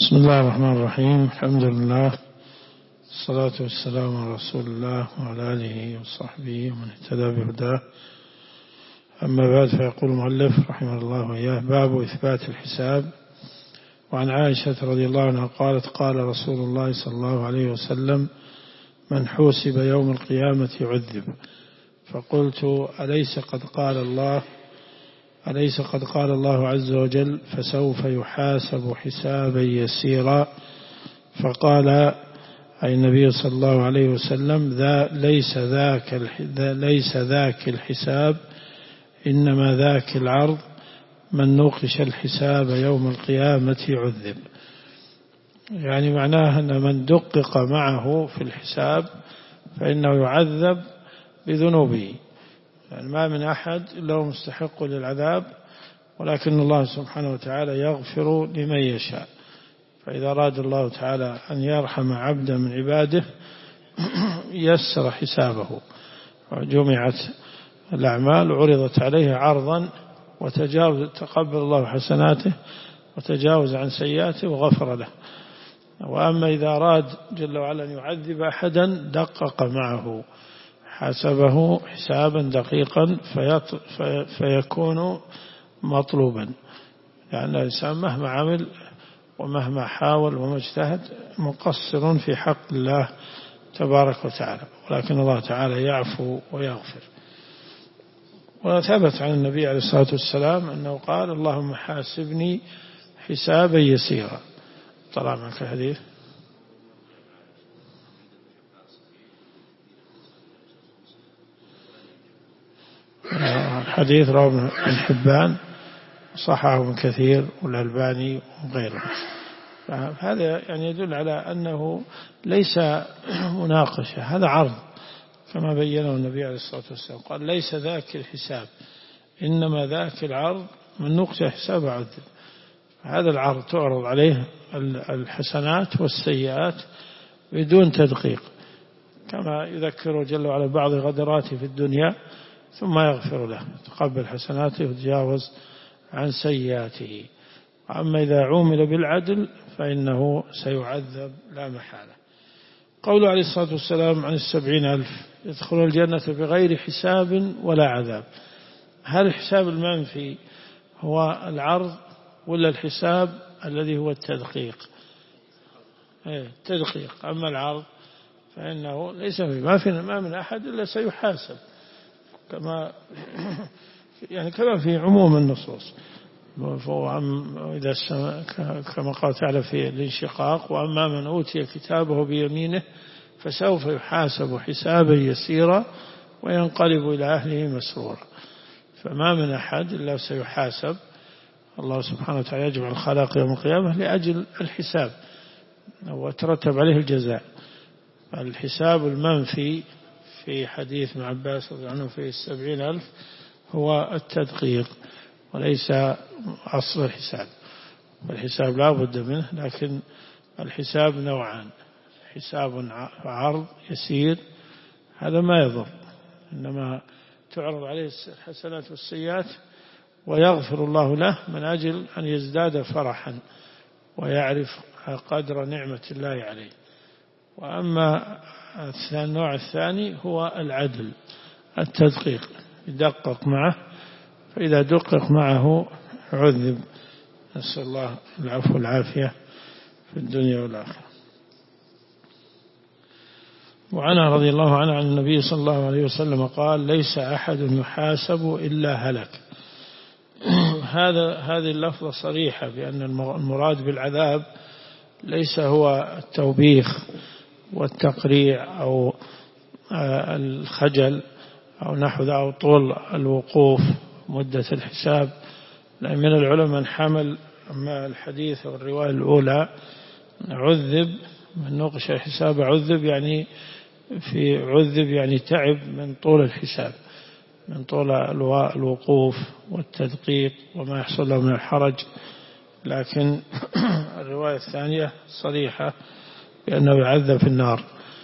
بسم الله الرحمن الرحيم. الحمد لله، الصلاة والسلام على رسول الله وعلى آله وصحبه ومن اهتدى بهداه. أما بعد، فيقول المؤلف رحمه الله وإياه: باب إثبات الحساب. وعن عائشة رضي الله عنها قالت: قال رسول الله صلى الله عليه وسلم: من حوسب يوم القيامة عذب. فقلت: أليس قد قال الله عز وجل: فسوف يحاسب حسابا يسيرا. فقال أي النبي صلى الله عليه وسلم: ليس ذاك الحساب، إنما ذاك العرض، من نوقش الحساب يوم القيامة عذب. يعني معناه أن من دقق معه في الحساب فإنه يعذب بذنوبه. يعني ما من أحد إلا هو مستحق للعذاب، ولكن الله سبحانه وتعالى يغفر لمن يشاء. فإذا أراد الله تعالى أن يرحم عبدا من عباده يسر حسابه، وجمعت الأعمال وعرضت عليه عرضا، تقبل الله حسناته وتجاوز عن سيئاته وغفر له. وأما إذا أراد جل وعلا أن يعذب أحدا دقق معه، حسبه حسابا دقيقا فيكون مطلوبا. يعني الإنسان مهما عمل ومهما حاول وما اجتهد مقصر في حق الله تبارك وتعالى، ولكن الله تعالى يعفو ويغفر. وثبت عن النبي عليه الصلاة والسلام أنه قال: اللهم حاسبني حسابا يسيرا. طلع معك الحديث. حديث رواه ابن حبان، صححه ابن كثير والألباني وغيره. هذا يعني يدل على أنه ليس مناقشة، هذا عرض كما بينه النبي عليه الصلاة والسلام. قال: ليس ذاك الحساب، إنما ذاك العرض، من نقش حساب عذب. هذا العرض تعرض عليه الحسنات والسيئات بدون تدقيق، كما يذكره جل وعلا بعض غدراته في الدنيا ثم يغفر له، تقبل حسناته وتجاوز عن سيئاته. أما إذا عومل بالعدل فإنه سيعذب لا محالة. قوله عليه الصلاة والسلام عن 70,000 يدخل الجنة بغير حساب ولا عذاب. هل الحساب المنفي هو العرض ولا الحساب الذي هو التدقيق؟ التدقيق. أما العرض فإنه ليس ما من أحد إلا سيحاسب، كما في عموم النصوص. كما قال تعالى في الانشقاق: وأما من أوتي كتابه بيمينه فسوف يحاسب حسابا يسيرا وينقلب إلى أهله مسرورا. فما من أحد إلا سيحاسب. الله سبحانه وتعالى يجمع الخلائق يوم القيامة لأجل الحساب وترتب عليه الجزاء. الحساب المنفي في حديث ابن عباس رضي الله عنه في 70,000 هو التدقيق وليس أصل الحساب. والحساب لا بد منه، لكن الحساب نوعان: حساب عرض يسير، هذا ما يضر، إنما تعرض عليه الحسنات والسيئات ويغفر الله له من أجل أن يزداد فرحا ويعرف قدر نعمة الله عليه. وأما النوع الثاني هو العدل، التدقيق، يدقق معه، فإذا دقق معه عذب. نسأل الله العفو والعافية في الدنيا والآخرة. وعنها رضي الله عنه عن النبي صلى الله عليه وسلم قال: ليس أحد يحاسب إلا هلك. هذه اللفظة صريحة بأن المراد بالعذاب ليس هو التوبيخ والتقريع أو الخجل أو نحو ذا أو طول الوقوف مدة الحساب. لأن من العلماء من حمل أما الحديث والرواية الأولى عذب، من نقش الحساب عذب، يعني تعب من طول الحساب، من طول الوقوف والتدقيق وما يحصل له من الحرج. لكن الرواية الثانية صريحة بأنه يعذب في النار.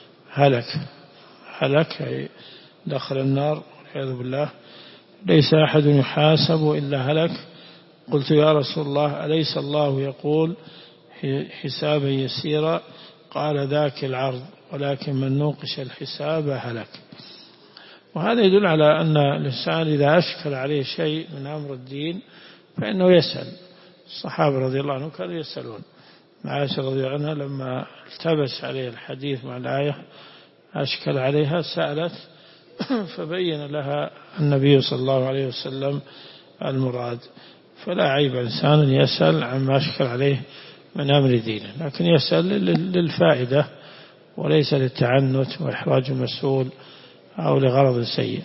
هلك دخل النار والعياذ بالله. ليس أحد يحاسب إلا هلك. قلت: يا رسول الله، أليس الله يقول: حسابا يسيرا قال ذاك العرض ولكن من نوقش الحساب هلك. وهذا يدل على أن الإنسان إذا أشكل عليه شيء من أمر الدين فإنه يسأل. الصحابة رضي الله عنهم كانوا يسألون. عائشة رضي الله عنها لما التبس عليه الحديث مع الآية أشكل عليها سألت فبين لها النبي صلى الله عليه وسلم المراد. فلا عيب إنسان يسأل عما أشكل عليه من أمر دينه، لكن يسأل للفائدة وليس للتعنت وإحراج المسؤول أو لغرض سيء.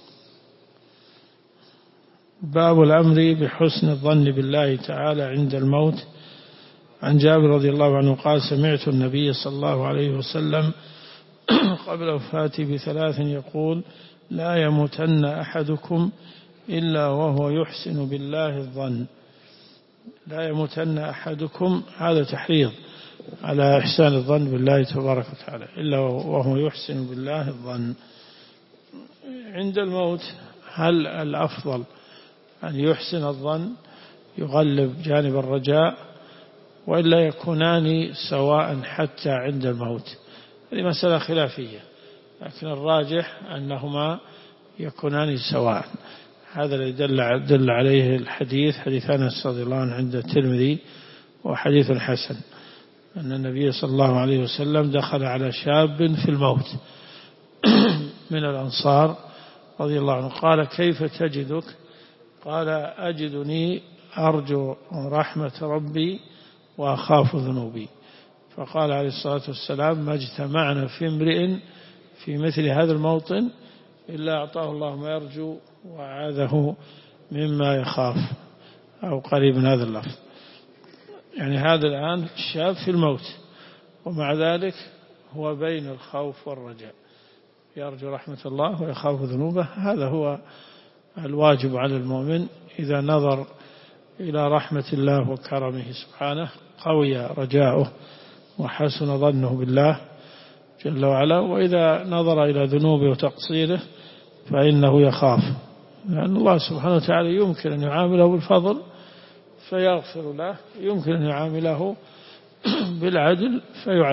باب الأمر بحسن الظن بالله تعالى عند الموت. عن جابر رضي الله عنه قال سمعت النبي صلى الله عليه وسلم قبل وفاته ب3 يقول لا يموتن أحدكم إلا وهو يحسن بالله الظن. لا يموتن أحدكم، هذا تحريض على إحسان الظن بالله تبارك وتعالى، إلا وهو يحسن بالله الظن. عند الموت هل الأفضل أن يحسن الظن يغلب جانب الرجاء، وإلا يكونان سواء حتى عند الموت؟ هذه مسألة خلافية، لكن الراجح أنهما يكونان سواء. هذا الذي دل عليه الحديث، حديث أنس رضي الله عنه عند الترمذي وحديث حسن، أن النبي صلى الله عليه وسلم دخل على شاب في الموت من الأنصار رضي الله عنه قال كيف تجدك؟ قال أجدني أرجو رحمة ربي وأخاف ذنوبي. فقال عليه الصلاة والسلام ما اجتمعنا في امرئ في مثل هذا الموطن إلا أعطاه الله ما يرجو وعاذه مما يخاف، أو قريب من هذا اللفظ. يعني هذا الآن الشاب في الموت ومع ذلك هو بين الخوف والرجاء، يرجو رحمة الله ويخاف ذنوبه. هذا هو الواجب على المؤمن إذا نظر إلى رحمة الله وكرمه سبحانه قوي رجاؤه وحسن ظنه بالله جل وعلا، وإذا نظر إلى ذنوبه وتقصيره فإنه يخاف، لأن الله سبحانه وتعالى يمكن أن يعامله بالفضل فيغفر له، يمكن أن يعامله بالعدل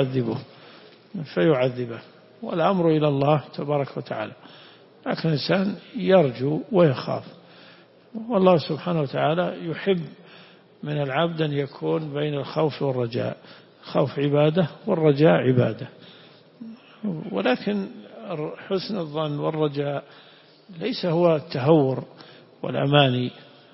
فيعذبه، والأمر إلى الله تبارك وتعالى. لكن الإنسان يرجو ويخاف، والله سبحانه وتعالى يحب من العبد أن يكون بين الخوف والرجاء. خوف عبادة والرجاء عبادة، ولكن حسن الظن والرجاء ليس هو التهور والأماني،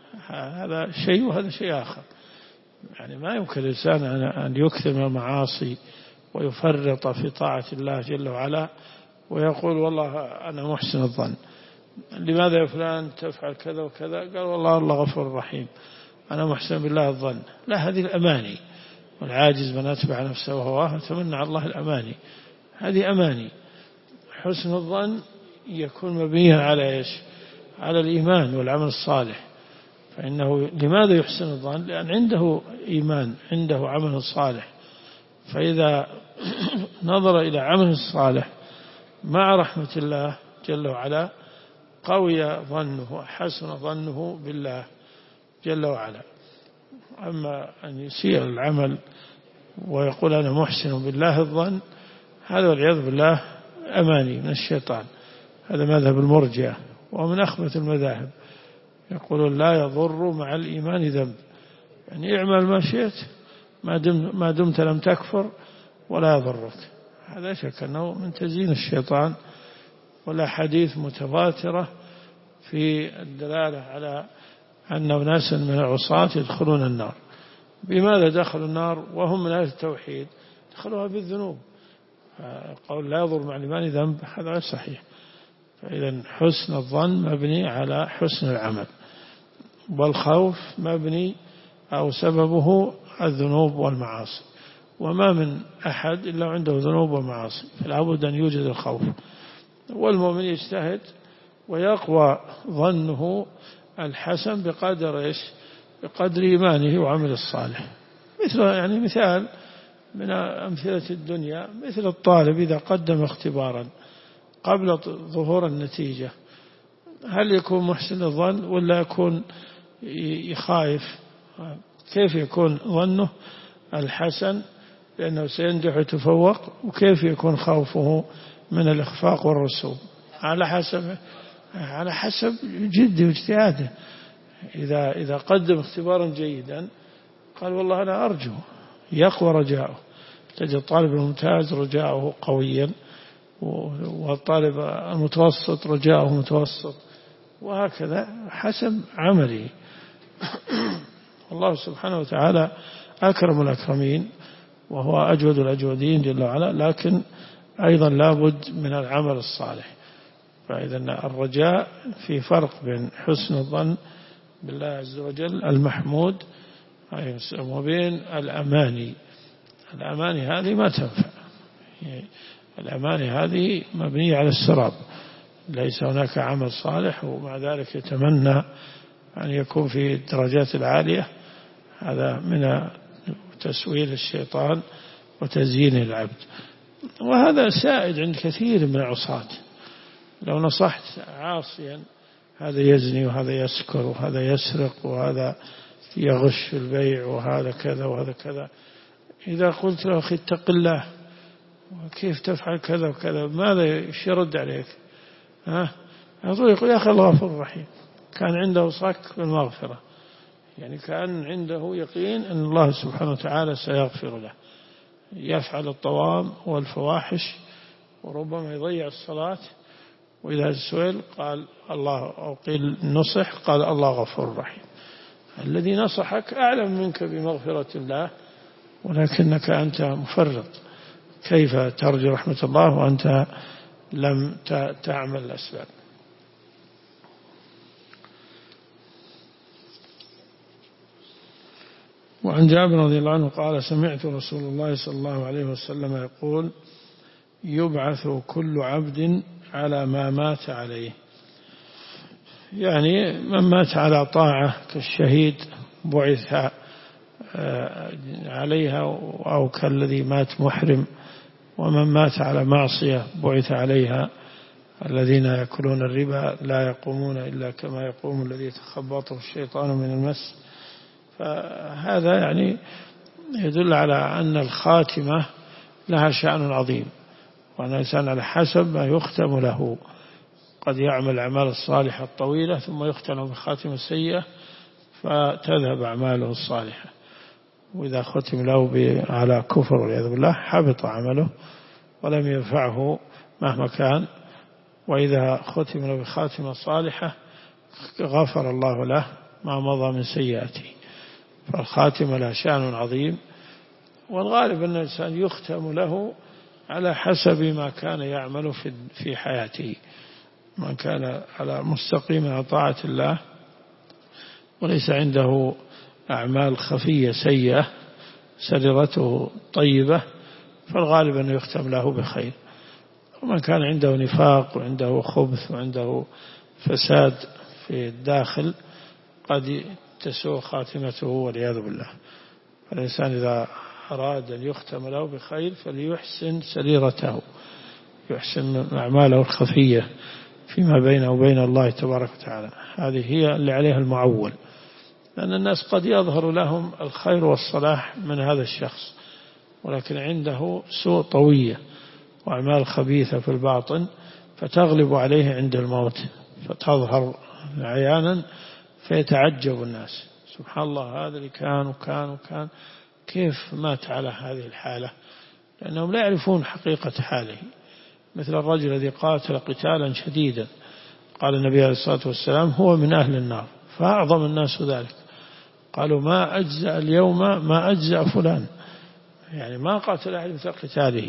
هذا شيء وهذا شيء آخر. يعني ما يمكن الإنسان أن يكثر من المعاصي ويفرط في طاعة الله جل وعلا ويقول والله أنا محسن الظن، لماذا يا فلان تفعل كذا وكذا؟ قال والله الله غفور رحيم أنا محسن بالله الظن. لا، هذه الأماني، والعاجز من أتبع نفسه وهواه وتمنى على الله الأماني، هذه أماني. حسن الظن يكون مبنيا على إيش؟ على الإيمان والعمل الصالح. فإنه لماذا يحسن الظن؟ لأن عنده إيمان، عنده عمل صالح، فإذا نظر إلى عمل الصالح مع رحمة الله جل وعلا قوي ظنه وحسن ظنه بالله جل وعلا. أما أن يسيء العمل ويقول أنا محسن بالله الظن، هذا والعياذ بالله أماني من الشيطان. هذا مذهب المرجئة ومن أخبث المذاهب، يقولون لا يضر مع الإيمان ذنب، يعني اعمل ما شئت ما دمت لم تكفر ولا يضرك. هذا شك أنه من تزيين الشيطان، ولا حديث متواترة في الدلالة على أن ناسا من العصاة يدخلون النار. بماذا دخلوا النار وهم من أهل التوحيد؟ دخلوها بالذنوب. قول لا يضر مع الإيمان ذنب هذا غير صحيح. فإذا حسن الظن مبني على حسن العمل، والخوف مبني أو سببه الذنوب والمعاصي، وما من أحد إلا عنده ذنوب ومعاصي، فلا بد أن يوجد الخوف. والمؤمن يجتهد ويقوى ظنه الحسن بقدر إيش؟ بقدر إيمانه وعمل الصالح. مثال من أمثلة الدنيا، مثل الطالب إذا قدم اختبارا قبل ظهور النتيجة، هل يكون محسن الظن ولا يكون يخاف؟ كيف يكون ظنه الحسن لأنه سينجح ويتفوق، وكيف يكون خوفه من الإخفاق والرسوب؟ على حسب جده واجتهاده. إذا قدم اختبارا جيدا قال والله أنا أرجو، يقوى رجاؤه. تجد الطالب الممتاز رجاؤه قويا، والطالب المتوسط رجاؤه متوسط، وهكذا حسب عمله. الله سبحانه وتعالى أكرم الأكرمين وهو أجود الأجودين جل وعلا، لكن أيضا لابد من العمل الصالح. فإذا الرجاء في فرق بين حسن الظن بالله عز وجل المحمود وبين الأماني. الأماني هذه ما تنفع، الأماني هذه مبنية على السراب، ليس هناك عمل صالح ومع ذلك يتمنى أن يكون في الدرجات العالية. هذا من تسويل الشيطان وتزيين العبد، وهذا سائد عند كثير من العصاة. لو نصحت عاصيا هذا يزني وهذا يسكر وهذا يسرق وهذا يغش في البيع وهذا كذا وهذا كذا، إذا قلت له أخي اتق الله وكيف تفعل كذا وكذا، ماذا يرد عليك؟ يقول يا أخي الله غفور رحيم. كان عنده صك بالمغفرة، يعني كان عنده يقين أن الله سبحانه وتعالى سيغفر له. يفعل الطوام والفواحش وربما يضيع الصلاة، وإذا سئل قال الله، أو قيل نصح قال الله غفور رحيم. الذي نصحك أعلم منك بمغفرة الله، ولكنك أنت مفرط. كيف ترجو رحمة الله وأنت لم تعمل الأسباب؟ وعن جابر رضي الله عنه قال سمعت رسول الله صلى الله عليه وسلم يقول يبعث كل عبد على ما مات عليه. يعني من مات على طاعة كالشهيد بعث عليها، أو كالذي مات محرم. ومن مات على معصية بعث عليها. الذين يأكلون الربا لا يقومون إلا كما يقوم الذي يتخبطه الشيطان من المس. فهذا يعني يدل على أن الخاتمة لها شأن عظيم، وأن الإنسان على حسب ما يختم له. قد يعمل الأعمال الصالحة الطويلة ثم يختم بخاتمة سيئة فتذهب أعماله الصالحة، وإذا ختم له على كفر والعياذ بالله حبط عمله ولم ينفعه مهما كان. وإذا ختم له بخاتمة صالحة غفر الله له ما مضى من سيئاته. فالخاتمة لها شأن عظيم، والغالب أن الإنسان يختم له على حسب ما كان يعمل في حياته. من كان على مستقيم على طاعة الله وليس عنده أعمال خفية سيئة سريرته طيبة، فالغالب أنه يختم له بخير. ومن كان عنده نفاق وعنده خبث وعنده فساد في الداخل قد تسوء خاتمته والعياذ بالله. فالإنسان إذا أراد أن يختم له بخير فليحسن سريرته، يحسن أعماله الخفية فيما بينه وبين الله تبارك وتعالى. هذه هي اللي عليها المعول، لأن الناس قد يظهر لهم الخير والصلاح من هذا الشخص، ولكن عنده سوء طوية وأعمال خبيثة في الباطن فتغلب عليه عند الموت، فتظهر عيانا فيتعجب الناس سبحان الله هذا اللي كان وكان وكان كيف مات على هذه الحالة، لأنهم لا يعرفون حقيقة حاله. مثل الرجل الذي قاتل قتالا شديدا قال النبي عليه الصلاة والسلام هو من أهل النار، فأعظم الناس ذلك. قالوا ما أجزأ اليوم ما أجزأ فلان، يعني ما قاتل أحد مثل قتاله،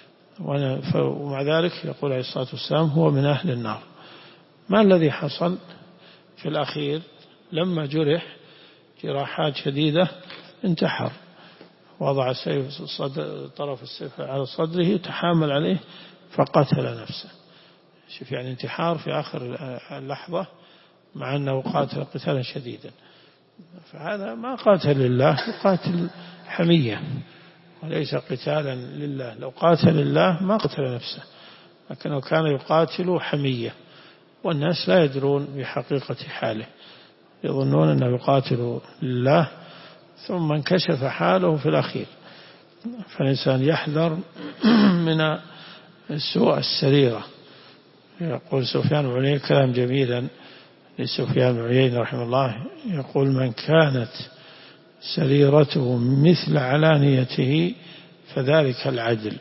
ومع ذلك يقول عليه الصلاة والسلام هو من أهل النار. ما الذي حصل في الأخير؟ لما جرح جراحات شديدة انتحر، وضع طرف السيف على صدره تحامل عليه فقتل نفسه. شوف يعني انتحار في آخر اللحظة مع أنه قاتل قتالا شديدا. فهذا ما قاتل لله، يقاتل حمية وليس قتالا لله. لو قاتل لله ما قتل نفسه، لكنه كان يقاتل حمية، والناس لا يدرون بحقيقة حاله، يظنون أنه يقاتل لله ثم انكشف حاله في الأخير. فالإنسان يحذر من سوء السريرة. يقول سفيان بن عيينة كلام جميلا لسفيان بن عيينة رحمه الله، يقول: من كانت سريرته مثل علانيته فذلك العدل،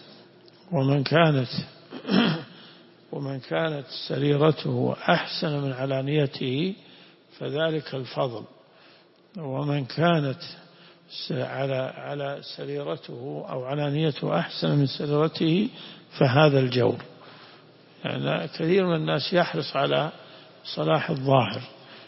ومن كانت سريرته أحسن من علانيته فذلك الفضل، ومن كانت على سريرته أو علانيته أحسن من سريرته فهذا الجور. يعني كثير من الناس يحرص على صلاح الظاهر.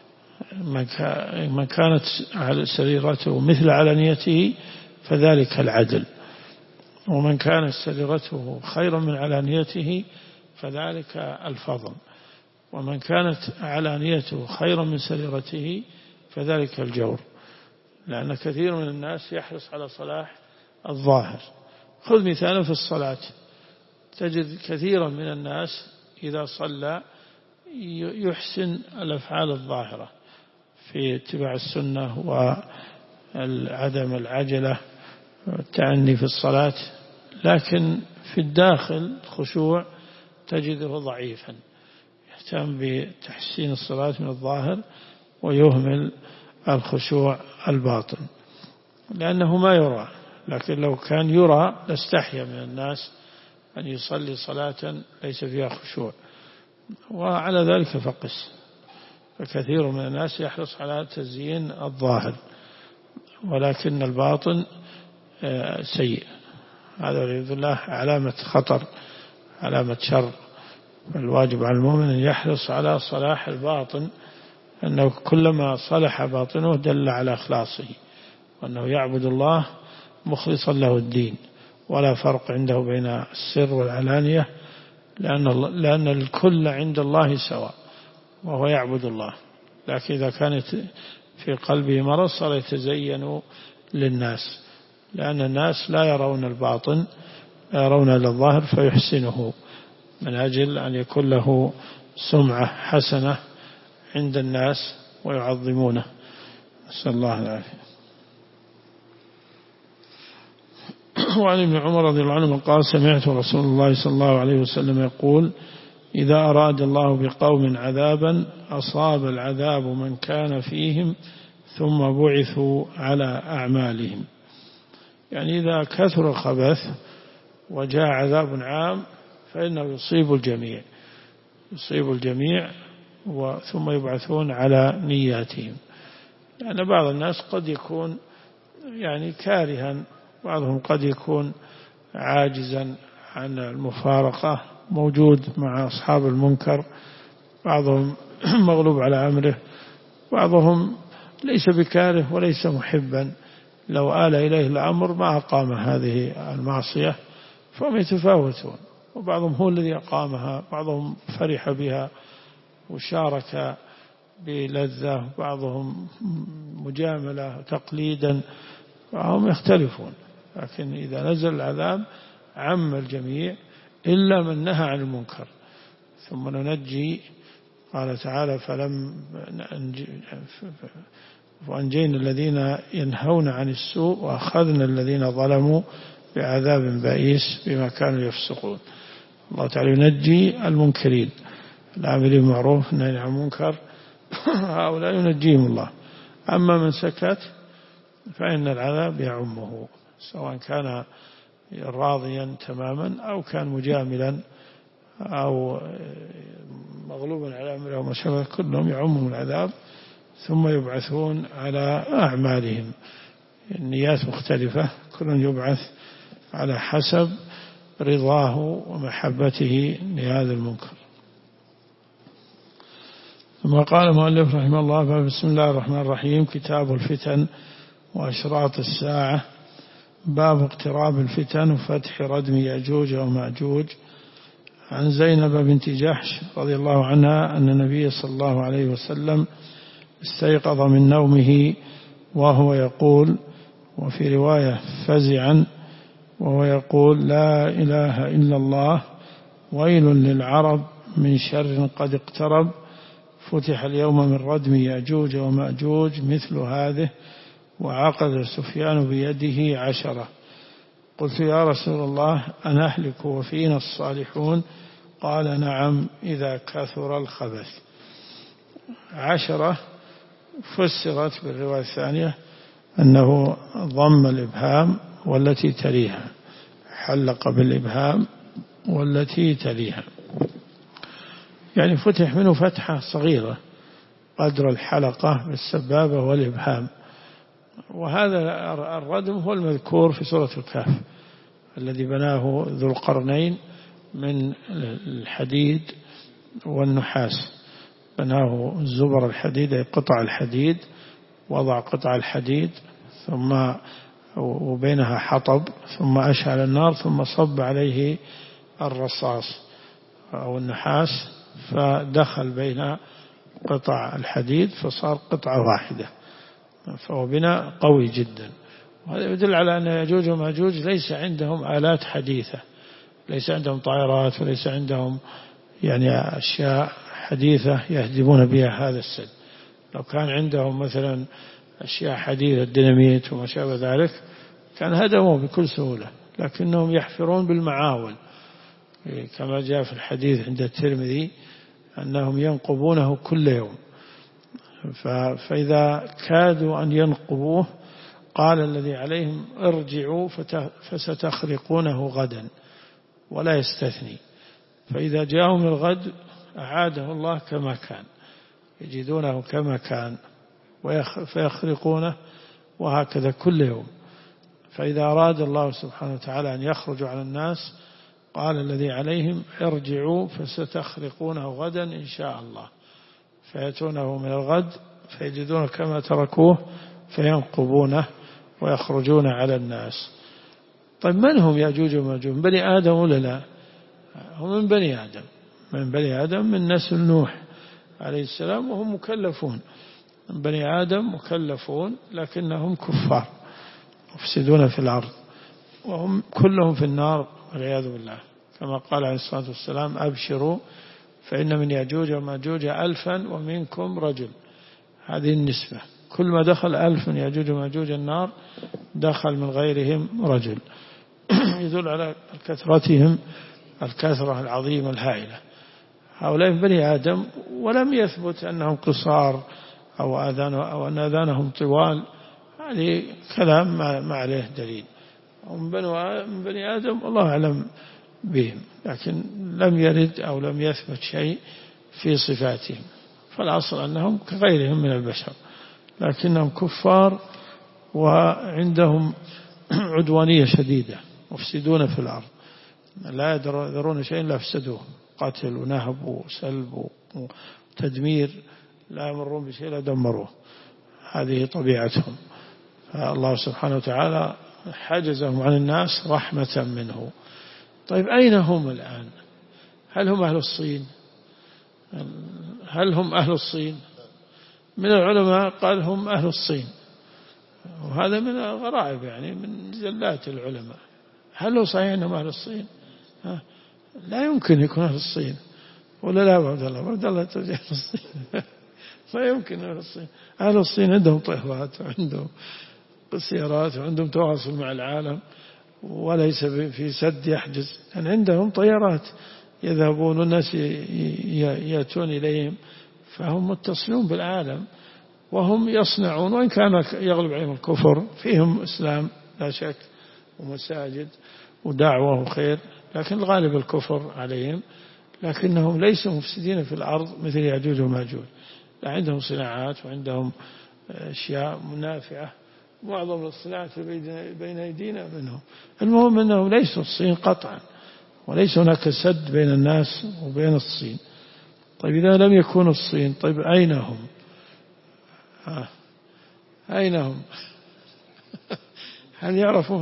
من كانت على سريرته مثل علانيته فذلك العدل، ومن كانت سريرته خيرا من علانيته فذلك الفضل، ومن كانت علانيته خيرا من سريرته فذلك الجور. لأن كثير من الناس يحرص على صلاح الظاهر. خذ مثالا في الصلاة، تجد كثيرا من الناس إذا صلى يحسن الأفعال الظاهرة في اتباع السنة وعدم العجلة والتعني في الصلاة، لكن في الداخل الخشوع تجده ضعيفا، يهتم بتحسين الصلاة من الظاهر ويهمل الخشوع الباطن لأنه ما يرى. لكن لو كان يرى لاستحيا من الناس أن يصلي صلاة ليس فيها خشوع. وعلى ذلك فقس، فكثير من الناس يحرص على تزيين الظاهر ولكن الباطن سيء. هذا والعياذ بالله علامة خطر، علامة شر. الواجب على المؤمن أن يحرص على صلاح الباطن، أنه كلما صلح باطنه دل على إخلاصه، وأنه يعبد الله مخلصا له الدين، ولا فرق عنده بين السر والعلانية، لأن الكل عند الله سواء وهو يعبد الله. لكن إذا كانت في قلبه مرض صار يتزين للناس، لأن الناس لا يرون الباطن، لا يرون إلا الظاهر فيحسنه من أجل أن يكون له سمعة حسنة عند الناس ويعظمونه. نسأل الله العافية. وعن ابن عمر رضي الله عنه قال: سمعت رسول الله صلى الله عليه وسلم يقول: إذا أراد الله بقوم عذابا أصاب العذاب من كان فيهم ثم بعثوا على أعمالهم. يعني إذا كثر الخبث وجاء عذاب عام فإنه يصيب الجميع ثم يبعثون على نياتهم. يعني بعض الناس قد يكون يعني كارها، بعضهم قد يكون عاجزا عن المفارقة، موجود مع أصحاب المنكر، بعضهم مغلوب على أمره، بعضهم ليس بكاره وليس محبا، لو آل إليه الأمر ما أقام هذه المعصية، فهم يتفاوتون، وبعضهم هو الذي أقامها، بعضهم فرح بها وشارك بلذة، بعضهم مجاملة تقليدا، فهم يختلفون. لكن إذا نزل العذاب عم الجميع إلا من نهى عن المنكر. ثم ننجي، قال تعالى: وأنجينا الذين ينهون عن السوء وأخذنا الذين ظلموا بعذاب بئيس بما كانوا يفسقون. الله تعالى ينجي المنكرين، العاملين بالمعروف والنهي عن المنكر، هؤلاء ينجيهم الله. أما من سكت فإن العذاب يعمه، سواء كان راضيا تماما أو كان مجاملا أو مغلوبا على أمره أو ما شابه، كلهم يعمهم العذاب ثم يبعثون على أعمالهم. النيات مختلفة، كل يبعث على حسب رضاه ومحبته لهذا المنكر. ثم قال المؤلف رحمه الله: بسم الله الرحمن الرحيم. كتاب الفتن وأشراط الساعة. باب اقتراب الفتن وفتح ردم يأجوج ومأجوج. عن زينب بنت جحش رضي الله عنها أن النبي صلى الله عليه وسلم استيقظ من نومه وهو يقول، وفي رواية فزعا، وهو يقول: لا إله إلا الله، ويل للعرب من شر قد اقترب، فتح اليوم من ردم يأجوج ومأجوج مثل هذه، وعقد سفيان بيده 10. قلت يا رسول الله أنهلك وفينا الصالحون؟ قال نعم إذا كثر الخبث. 10 فسرت بالرواية الثانية أنه ضم الإبهام والتي تليها، حلق بالإبهام والتي تليها، يعني فتح منه فتحة صغيرة قدر الحلقة بالسبابة والإبهام. وهذا الردم هو المذكور في سورة الكهف الذي بناه ذو القرنين من الحديد والنحاس، بناه زبر الحديد أي قطع الحديد، وضع قطع الحديد ثم وبينها حطب، ثم أشعل النار، ثم صب عليه الرصاص أو النحاس فدخل بين قطع الحديد فصار قطعة واحدة، فهو بناء قوي جدا. وهذا يدل على أن يأجوج ومأجوج ليس عندهم آلات حديثة، ليس عندهم طائرات، وليس عندهم يعني أشياء حديثة يهدمون بها هذا السد. لو كان عندهم مثلا أشياء حديثة الديناميت وما شابه ذلك كان هدموا بكل سهولة، لكنهم يحفرون بالمعاول كما جاء في الحديث عند الترمذي أنهم ينقبونه كل يوم، فإذا كادوا أن ينقبوه قال الذي عليهم ارجعوا فستخرقونه غدا، ولا يستثني. فإذا جاءهم الغد أعاده الله كما كان، يجدونه كما كان فيخرقونه، وهكذا كل يوم. فإذا أراد الله سبحانه وتعالى أن يخرجوا على الناس قال الذي عليهم ارجعوا فستخرقونه غدا إن شاء الله، فيأتونه من الغد فيجدونه كما تركوه فينقبونه ويخرجون على الناس. طيب من هم يأجوج ومأجوج؟ من بني آدم ولا لا؟ هم من بني آدم، من بني آدم من نسل نوح عليه السلام، وهم مكلفون من بني آدم مكلفون، لكنهم كفار مفسدون في الأرض، وهم كلهم في النار والعياذ بالله، كما قال عليه الصلاة والسلام أبشروا فإن من يأجوج ومأجوج 1000 ومنكم رجل. هذه النسبة، كل ما دخل 1000 من يأجوج ومأجوج النار دخل من غيرهم رجل. يدل على كثرتهم الكثرة العظيمة الهائلة. هؤلاء من بني آدم، ولم يثبت أنهم قصار أو أن آذانهم طوال، هذه كلام ما عليه دليل. هم من بني آدم الله أعلم بهم، لكن لم يرد أو لم يثبت شيء في صفاتهم، فالأصل أنهم كغيرهم من البشر، لكنهم كفار وعندهم عدوانية شديدة، مفسدون في الأرض، لا يدرون شيء لا يفسدوه، قتل ونهب وسلب وتدمير، لا يمرون بشيء لا دمروه، هذه طبيعتهم. فالله سبحانه وتعالى حجزهم عن الناس رحمة منه. طيب أين هم الآن؟ هل هم أهل الصين؟ هل هم أهل الصين؟ من العلماء قال هم أهل الصين، وهذا من الغرائب يعني من زلات العلماء. هل هو صحيح أنهم أهل الصين؟ لا يمكن يكون أهل الصين، ولا لا عبد الله ترجع أهل الصين ما يمكن أهل الصين. أهل الصين عندهم طيارات وعندهم سيارات وعندهم تواصل مع العالم، وليس في سد يحجز، يعني عندهم طيارات يذهبون والناس يأتون إليهم، فهم متصلون بالعالم وهم يصنعون، وإن كان يغلب عليهم الكفر فيهم إسلام لا شك ومساجد ودعوة وخير، لكن الغالب الكفر عليهم، لكنهم ليسوا مفسدين في الأرض مثل يأجوج وماجوج، عندهم صناعات وعندهم أشياء منافعة، معظم الصناعات بين أيدينا منهم. المهم أنهم ليسوا الصين قطعا، وليس هناك سد بين الناس وبين الصين. طيب إذا لم يكونوا الصين، طيب أين هم؟ أين هم؟ هل يعرفون؟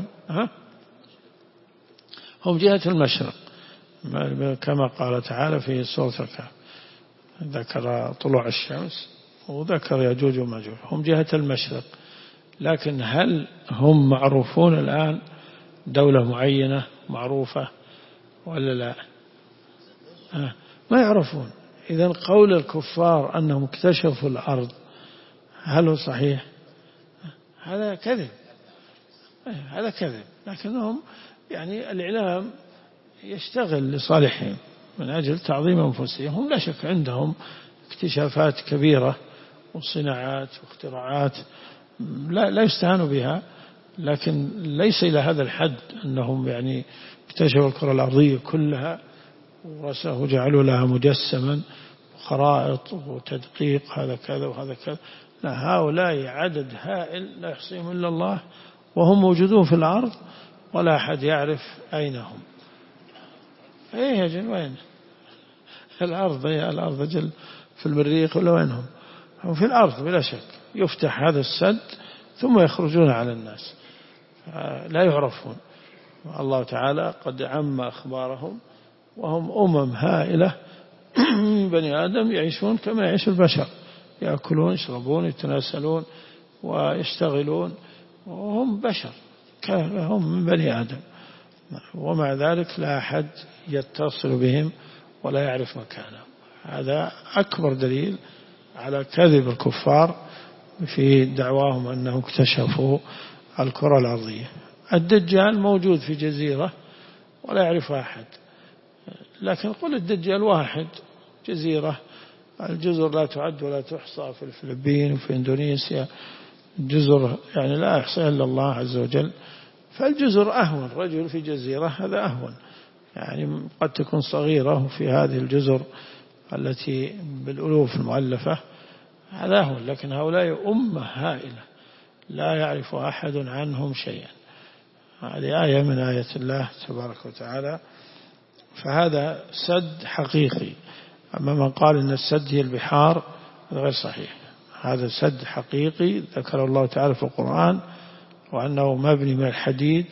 هم جهة المشرق كما قال تعالى في سورة الكهف، ذكر طلوع الشمس وذكر يأجوج وماجوج، هم جهة المشرق. لكن هل هم معروفون الآن دولة معينة معروفة ولا لا؟ ما يعرفون. إذن قول الكفار أنهم اكتشفوا الأرض هل هو صحيح؟ هذا كذب، هذا كذب. لكنهم يعني الإعلام يشتغل لصالحهم من أجل تعظيم أنفسهم. هم لا شك عندهم اكتشافات كبيرة وصناعات واختراعات لا يستهان بها، لكن ليس إلى هذا الحد أنهم يعني اكتشفوا الكرة الأرضية كلها وجعلوا لها مجسما وخرائط وتدقيق، هذا كذا وهذا كذا. لا، هؤلاء عدد هائل لا يحصيهم إلا الله، وهم موجودون في الأرض ولا أحد يعرف أين هم. إيه يا جن وين الأرض؟ يا الأرض جل في المريخ ولا وين هم؟ هم في الأرض بلا شك. يفتح هذا السد ثم يخرجون على الناس لا يعرفون. الله تعالى قد عم أخبارهم، وهم هائلة من بني آدم يعيشون كما يعيش البشر، يأكلون يشربون يتناسلون ويشتغلون، وهم بشر هم من بني آدم، ومع ذلك لا أحد يتصل بهم ولا يعرف مكانهم. هذا أكبر دليل على كذب الكفار في دعواهم أنهم اكتشفوا الكرة الأرضية. الدجال موجود في جزيرة ولا يعرفها أحد، لكن قل الدجال واحد، جزيرة، الجزر لا تعد ولا تحصى في الفلبين وفي إندونيسيا، جزر يعني لا يحصيها إلا الله عز وجل. فالجزر أهون، رجل في جزيرة هذا أهون، يعني قد تكون صغيرة في هذه الجزر التي بالألوف المؤلفة، هذا أهون. لكن هؤلاء أمة هائلة لا يعرف أحد عنهم شيئا. هذه آية من آيات الله تبارك وتعالى. فهذا سد حقيقي. أما من قال إن السد هي البحار غير صحيح. هذا سد حقيقي ذكر الله تعالى في القرآن، وأنه مبني من الحديد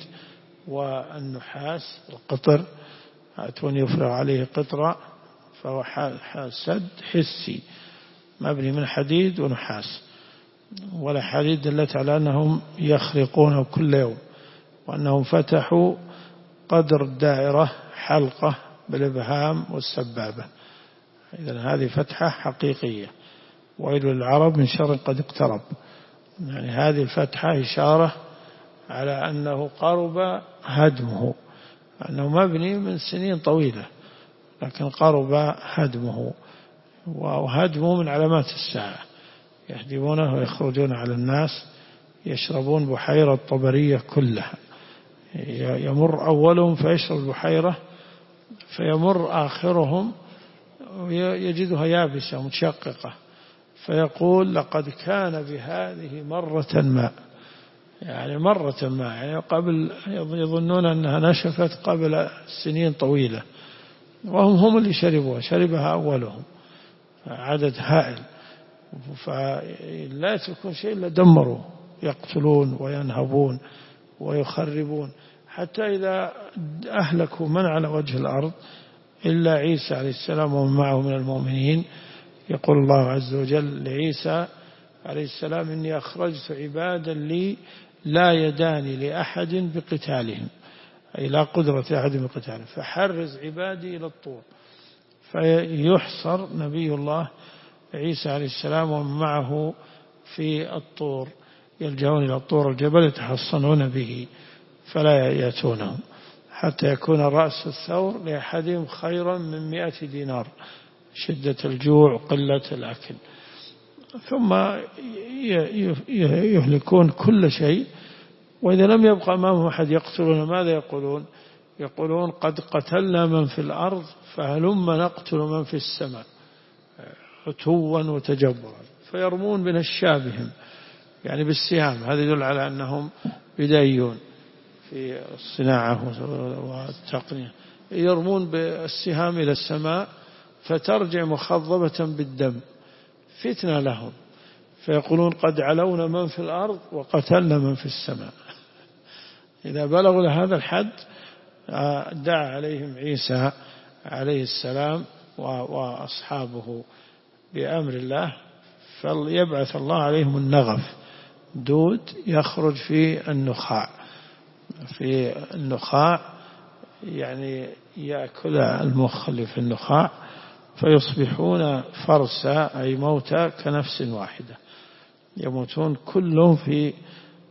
والنحاس القطر، أتون يفرغ عليه قطرة، فهو سد حسي مبني من حديد ونحاس. ولا حديد دلت على أنهم يخرقونه كل يوم، وأنهم فتحوا قدر الدائرة حلقة بالإبهام والسبابة. إذن هذه فتحة حقيقية. ويل للعرب من شر قد اقترب. يعني هذه الفتحة إشارة على أنه قرب هدمه، أنه مبني من سنين طويلة لكن قرب هدمه، وهدمه من علامات الساعة. يهدمونه ويخرجون على الناس يشربون بحيرة طبرية كلها، يمر أولهم فيشرب البحيرة، فيمر آخرهم يجدها يابسة متشققة، فيقول لقد كان بهذه مرة ما، يعني مرة ما، يعني قبل يظنون أنها نشفت قبل سنين طويلة، وهم اللي شربها أولهم، عدد هائل. فلا يتركون شيء إلا دمروه، يقتلون وينهبون ويخربون، حتى إذا أهلكوا من على وجه الأرض إلا عيسى عليه السلام ومن معه من المؤمنين. يقول الله عز وجل لعيسى عليه السلام إني أخرجت عبادا لي لا يداني لأحد بقتالهم، أي لا قدرة أحد بقتالهم، فحرز عبادي إلى الطور. فيحصر نبي الله عيسى عليه السلام ومن معه في الطور، يلجؤون إلى الطور الجبل يتحصنون به فلا يأتونهم، حتى يكون رأس الثور لأحدهم خيرا من 100 دينار، شدة الجوع وقلة الأكل. ثم يهلكون كل شيء، وإذا لم يبقى أمامهم أحد يقتلون ماذا يقولون؟ يقولون قد قتلنا من في الأرض فهلم نقتل من في السماء عتوا وتجبرا، فيرمون بنشابهم يعني بالسهام. هذا يدل على أنهم بدايون في الصناعة والتقنية، يرمون بالسهام إلى السماء فترجع مخضبة بالدم، فتنة لهم، فيقولون قد علونا من في الأرض وقتلنا من في السماء. إذا بلغوا لهذا الحد دعا عليهم عيسى عليه السلام وأصحابه بأمر الله، فليبعث الله عليهم النغف، دود يخرج في النخاع، في النخاع يعني يأكل المخ اللي في النخاع، فيصبحون فرسا أي موتى كنفس واحدة، يموتون كلهم في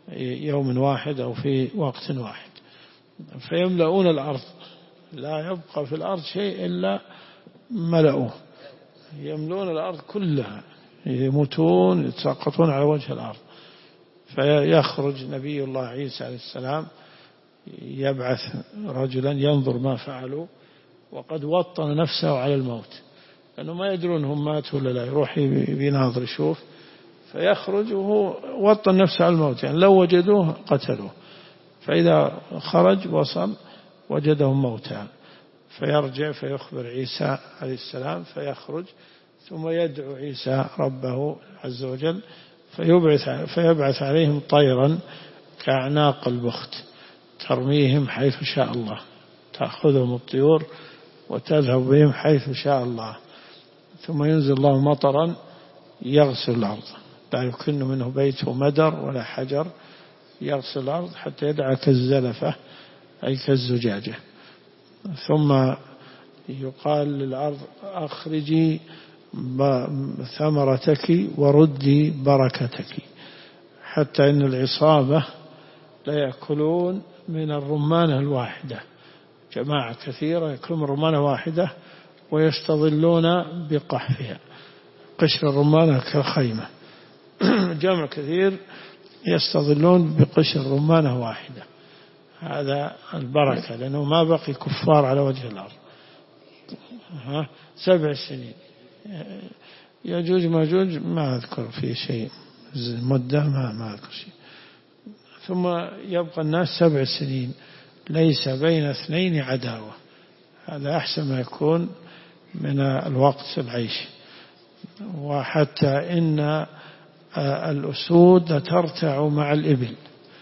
يوم واحد أو في وقت واحد، فيملؤون الأرض، لا يبقى في الأرض شيء إلا ملأوه، يملؤون الأرض كلها، يموتون يتساقطون على وجه الأرض. فيخرج نبي الله عيسى عليه السلام يبعث رجلا ينظر ما فعلوا، وقد وطن نفسه على الموت، لأنه ما يدرون هم ماتوا ولا لا، يروح بيناظر يشوف، فيخرج وهو وطن نفسه على الموت، يعني لو وجدوه قتلوه، فإذا خرج وصل وجدهم موتى، فيرجع فيخبر عيسى عليه السلام، فيخرج ثم يدعو عيسى ربه عز وجل، فيبعث عليهم طيرا كأعناق البخت ترميهم حيث شاء الله، تأخذهم الطيور وتذهب بهم حيث شاء الله، ثم ينزل الله مطرا يغسل الأرض، لا يكن منه بيت مدر ولا حجر، يغسل الأرض حتى يدعى كالزلفة أي كالزجاجة. ثم يقال للأرض أخرجي ثمرتك وردي بركتك، حتى إن العصابة لا يأكلون من الرمانة الواحدة، جماعة كثيرة يأكلون من رمانة واحدة ويستظلون بقحفها، قشر الرمانة كالخيمة، جمع كثير يستظلون بقشر رمانة واحدة، هذا البركة، لأنه ما بقي كفار على وجه الأرض. 7 سنين. يجوج ماجوج ما أذكر فيه شيء، مدة ما أذكر شيء. ثم يبقى الناس 7 سنين ليس بين اثنين عداوة، هذا أحسن ما يكون من الوقت العيش. وحتى إن الأسود ترتع مع الإبل،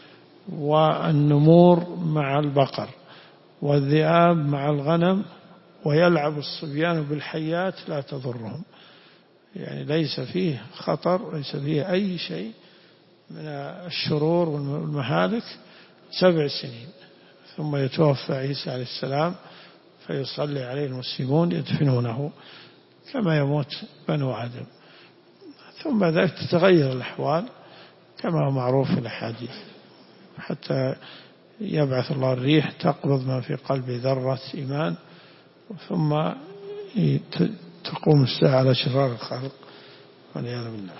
والنمور مع البقر، والذئاب مع الغنم، ويلعب الصبيان بالحيات لا تضرهم، يعني ليس فيه خطر، ليس فيه أي شيء من الشرور والمهالك. 7 سنين ثم يتوفى عيسى عليه السلام، فيصلي عليه المسلمون يدفنونه كما يموت بنو آدم، ثم ذلك تتغير الأحوال كما هو معروف في الأحاديث، حتى يبعث الله الريح تقبض ما في قلب ذرة إيمان، ثم تقوم الساعة على شرار الخلق والعياذ بالله.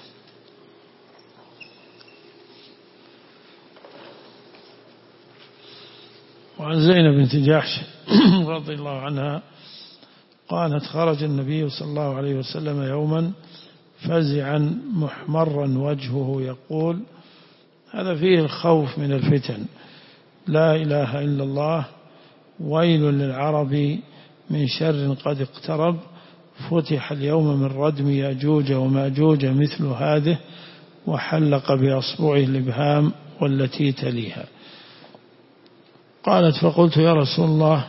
وعن زينب بنت جحش رضي الله عنها قالت: خرج النبي صلى الله عليه وسلم يوما فزعا محمرا وجهه يقول، هذا فيه الخوف من الفتن: لا إله إلا الله، ويل للعرب من شر قد اقترب، فتح اليوم من ردم يأجوج ومأجوج مثل هذه، وحلق بأصبعه الإبهام والتي تليها. قالت: فقلت يا رسول الله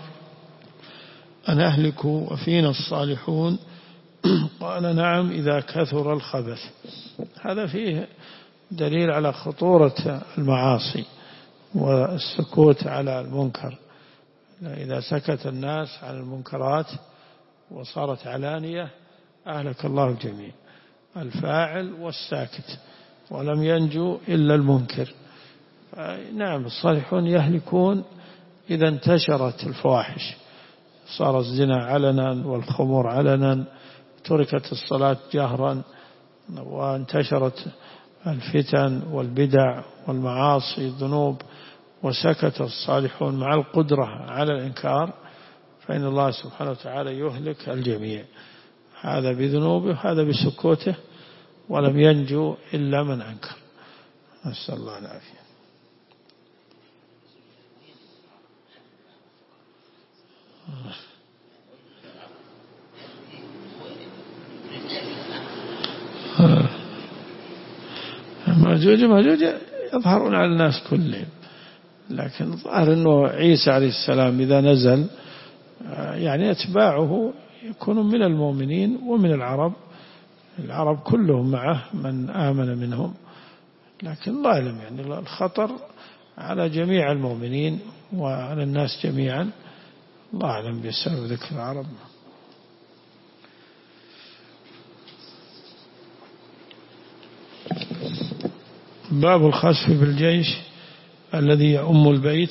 أنهلك وفينا الصالحون؟ قال: نعم إذا كثر الخبث. هذا فيه دليل على خطورة المعاصي والسكوت على المنكر. إذا سكت الناس عن المنكرات وصارت علانية أهلك الله الجميع، الفاعل والساكت، ولم ينجو إلا المنكر. نعم الصالحون يهلكون إذا انتشرت الفواحش، صار الزنا علنا والخمور علنا، تركت الصلاة جهرا، وانتشرت الفتن والبدع والمعاصي الذنوب، وسكت الصالحون مع القدرة على الإنكار، فإن الله سبحانه وتعالى يهلك الجميع، هذا بذنوبه وهذا بسكوته، ولم ينجو إلا من أنكر. نسأل الله العافية. ماجوج يظهرون على الناس كلهم، لكن ظاهر أنه عيسى عليه السلام إذا نزل يعني أتباعه يكونون من المؤمنين ومن العرب كلهم معه من آمن منهم، لكن الله أعلم، يعني الخطر على جميع المؤمنين وعلى الناس جميعا، الله أعلم بسبب ذكر العرب. باب الخسف بالجيش الذي يؤم البيت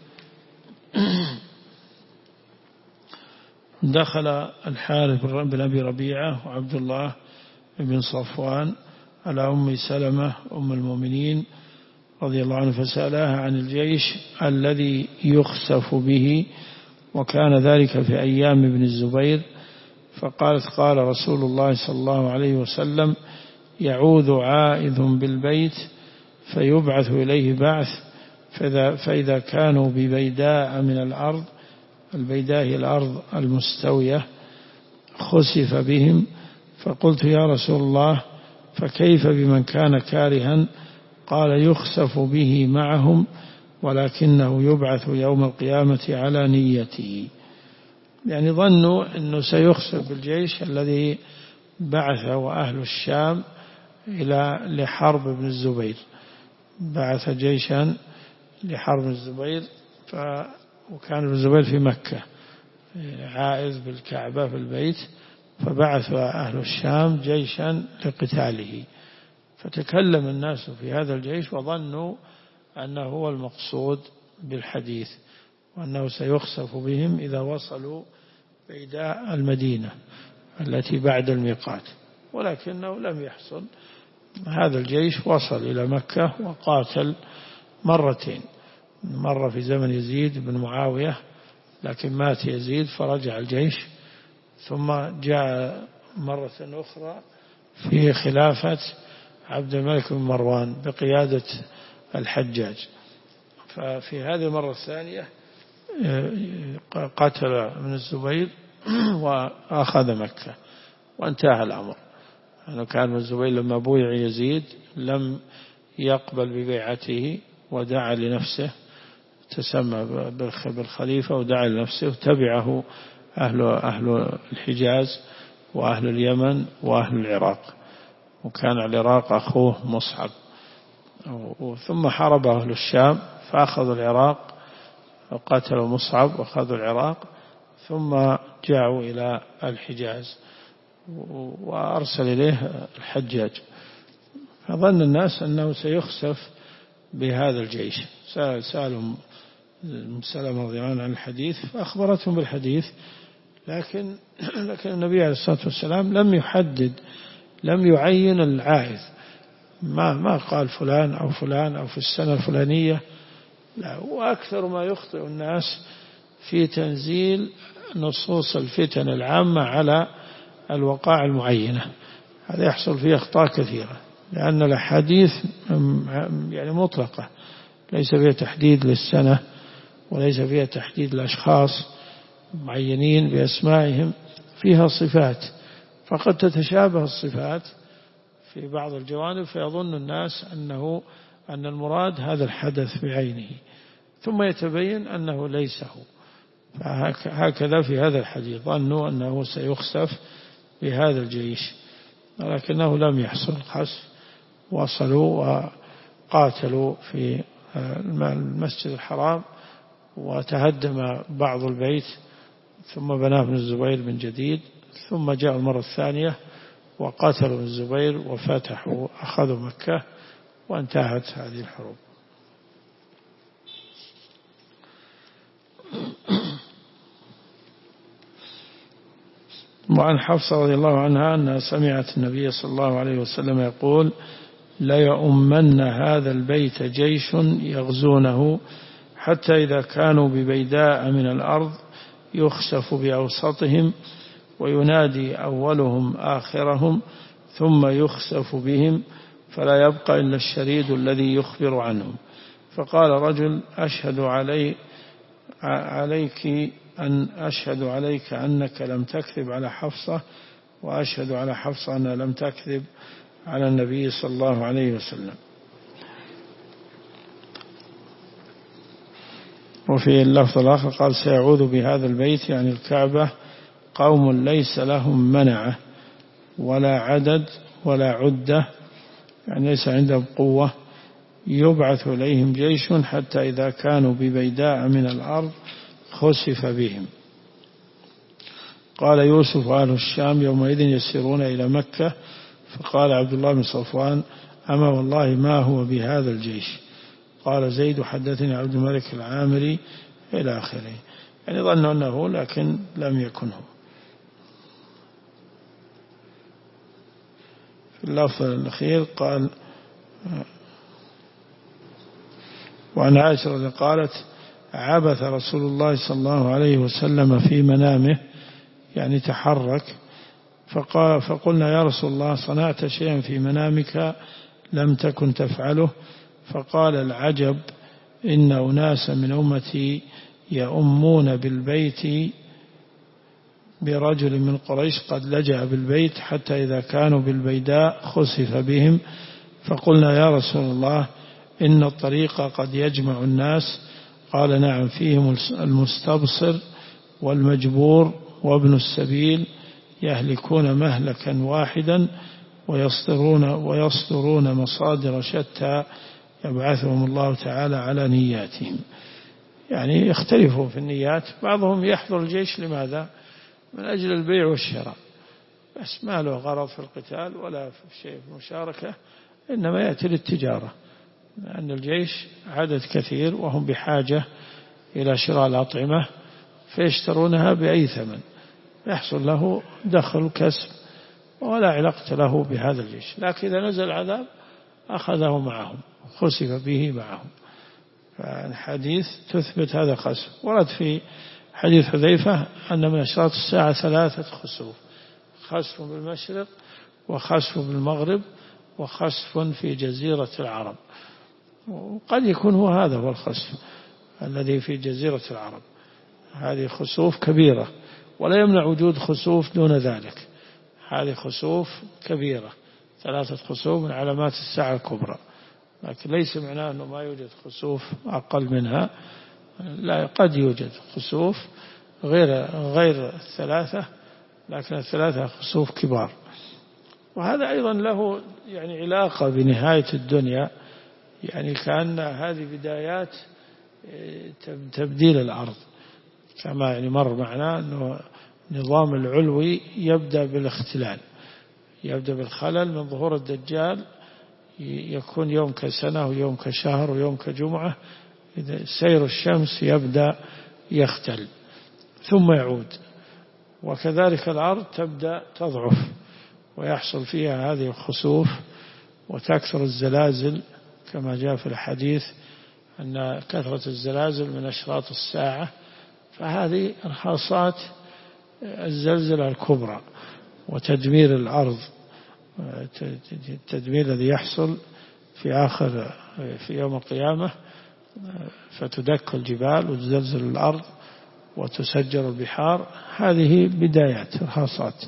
دخل الحارث بن أبي ربيعة وعبد الله بن صفوان على أم سلمة أم المؤمنين رضي الله عنه فسألها عن الجيش الذي يخسف به، وكان ذلك في أيام ابن الزبير، فقالت قال رسول الله صلى الله عليه وسلم يعوذ عائذ بالبيت فيبعث إليه بعث، فإذا كانوا ببيداء من الأرض، البيداء هي الأرض المستوية، خسف بهم. فقلت يا رسول الله فكيف بمن كان كارها؟ قال يخسف به معهم ولكنه يبعث يوم القيامة على نيته. يعني ظنوا أنه سيخسف بالجيش الذي بعثه أهل الشام لحرب ابن الزبير، بعث جيشا لحرب الزبير، وكان ابن الزبير في مكة عائذ بالكعبة في البيت، فبعث أهل الشام جيشا لقتاله، فتكلم الناس في هذا الجيش وظنوا أنه هو المقصود بالحديث، وأنه سيخسف بهم إذا وصلوا بيداء المدينة التي بعد الميقات، ولكنه لم يحصل. هذا الجيش وصل إلى مكة وقاتل مرتين، مرة في زمن يزيد بن معاوية لكن مات يزيد فرجع الجيش، ثم جاء مرة أخرى في خلافة عبد الملك بن مروان بقيادة الحجاج. ففي هذه المرة الثانية قتل ابن الزبير وأخذ مكة وانتهى الأمر. أنه كان ابن الزبير لما بويع يزيد لم يقبل ببيعته ودعا لنفسه، تسمى بالخليفة ودعا لنفسه، وتبعه أهل الحجاز وأهل اليمن وأهل العراق، وكان على العراق أخوه مصعب، ثم حارب أهل الشام فأخذوا العراق وقاتلوا مصعب وأخذوا العراق، ثم جاءوا إلى الحجاز وأرسل إليه الحجاج، فظن الناس أنه سيخسف بهذا الجيش. سألهم سلمة رضي الله عنه عن الحديث فأخبرتهم بالحديث، لكن النبي عليه الصلاة والسلام لم يحدد، لم يعين العائذ، ما قال فلان أو فلان أو في السنة الفلانية، لا. وأكثر ما يخطئ الناس في تنزيل نصوص الفتن العامة على الوقائع المعينة، هذا يحصل فيه أخطاء كثيرة، لأن الأحاديث يعني مطلقة، ليس فيها تحديد للسنة وليس فيها تحديد لأشخاص معينين بأسمائهم، فيها صفات، فقد تتشابه الصفات في بعض الجوانب فيظن الناس أن المراد هذا الحدث بعينه، ثم يتبين أنه ليس هو. هكذا في هذا الحديث ظنوا أنه سيخسف بهذا الجيش، ولكنه لم يحصل خسف، وصلوا وقاتلوا في المسجد الحرام وتهدم بعض البيت، ثم بناه ابن الزبير من جديد، ثم جاء المرة الثانية وقاتلوا ابن الزبير وفتحوا أخذوا مكة وانتهت هذه الحروب. وعن حفصة رضي الله عنها أنها سمعت النبي صلى الله عليه وسلم يقول ليؤمن هذا البيت جيش يغزونه حتى إذا كانوا ببيداء من الأرض يخسف بأوسطهم وينادي أولهم آخرهم ثم يخسف بهم فلا يبقى إلا الشريد الذي يخبر عنهم. فقال رجل أشهد عليك أنك لم تكذب على حفصة، وأشهد على حفصة أنها لم تكذب على النبي صلى الله عليه وسلم. وفي اللفظ الآخر قال سيعوذ بهذا البيت يعني الكعبة قوم ليس لهم منعة ولا عدد ولا عدة، يعني ليس عندهم قوة، يبعث إليهم جيش حتى إذا كانوا ببيداء من الأرض خسف بهم. قال يوسف أهل الشام يومئذ يسيرون إلى مكة، فقال عبد الله بن صفوان أما والله ما هو بهذا الجيش، قال زيد حدثني عبد الملك العامري إلى آخره. يعني ظنوا أنه لكن لم يكنه. في اللفظ الأخير قال وعن عائشة قالت عبث رسول الله صلى الله عليه وسلم في منامه، يعني تحرك، فقلنا يا رسول الله صنعت شيئا في منامك لم تكن تفعله؟ فقال العجب إن أناس من أمتي يؤمون بالبيت برجل من قريش قد لجأ بالبيت حتى إذا كانوا بالبيداء خسف بهم، فقلنا يا رسول الله إن الطريق قد يجمع الناس. قال نعم فيهم المستبصر والمجبور وابن السبيل يهلكون مهلكا واحدا ويصدرون مصادر شتى يبعثهم الله تعالى على نياتهم. يعني يختلفوا في النيات، بعضهم يحضر الجيش لماذا؟ من أجل البيع والشراء بس، ما له غرض في القتال ولا في شيء في المشاركة، إنما يأتي للتجارة، لأن الجيش عدد كثير وهم بحاجة إلى شراء الأطعمة فيشترونها بأي ثمن، يحصل له دخل كسب ولا علاقة له بهذا الجيش. لكن إذا نزل العذاب أخذه معهم خسف به معهم. فالحديث تثبت هذا خسف. ورد في حديث حذيفة أن من أشراط الساعة 3 خسوف: خسف بالمشرق وخسف بالمغرب وخسف في جزيرة العرب. وقد يكون هذا هو الخسف الذي في جزيرة العرب. هذه خسوف كبيرة، ولا يمنع وجود خسوف دون ذلك. هذه خسوف كبيرة، 3 خسوف من علامات الساعة الكبرى، لكن ليس معناه أنه ما يوجد خسوف أقل منها. لا، قد يوجد خسوف غير 3، لكن 3 خسوف كبار. وهذا أيضا له يعني علاقة بنهاية الدنيا، يعني كأن هذه بدايات تبديل الأرض، كما يعني مر معنا أنه النظام العلوي يبدأ بالاختلال، يبدأ بالخلل من ظهور الدجال، يكون يوم كسنة ويوم كشهر ويوم كجمعة، إذا سير الشمس يبدأ يختل ثم يعود. وكذلك الأرض تبدأ تضعف ويحصل فيها هذه الخسوف وتكثر الزلازل، كما جاء في الحديث أن كثرة الزلازل من أشراط الساعة. فهذه إرهاصات الزلزلة الكبرى وتدمير الأرض، التدمير الذي يحصل في يوم القيامة، فتدك الجبال وتزلزل الأرض وتسجر البحار. هذه بدايات إرهاصات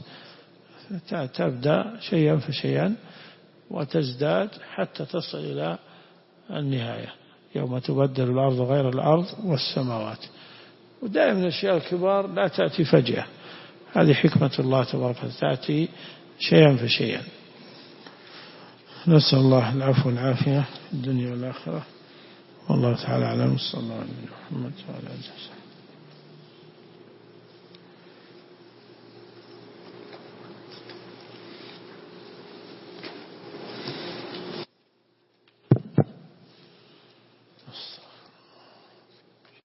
تبدأ شيئا فشيئا وتزداد حتى تصل إلى النهاية، يوم تبدل الأرض غير الأرض والسماوات. ودائما الأشياء الكبار لا تأتي فجأة، هذه حكمة الله تبارك وتعالى، تأتي شيئا فشيئا. نسأل الله العفو والعافية في الدنيا والآخرة، والله تعالى أعلم. صلى الله عليه وسلم.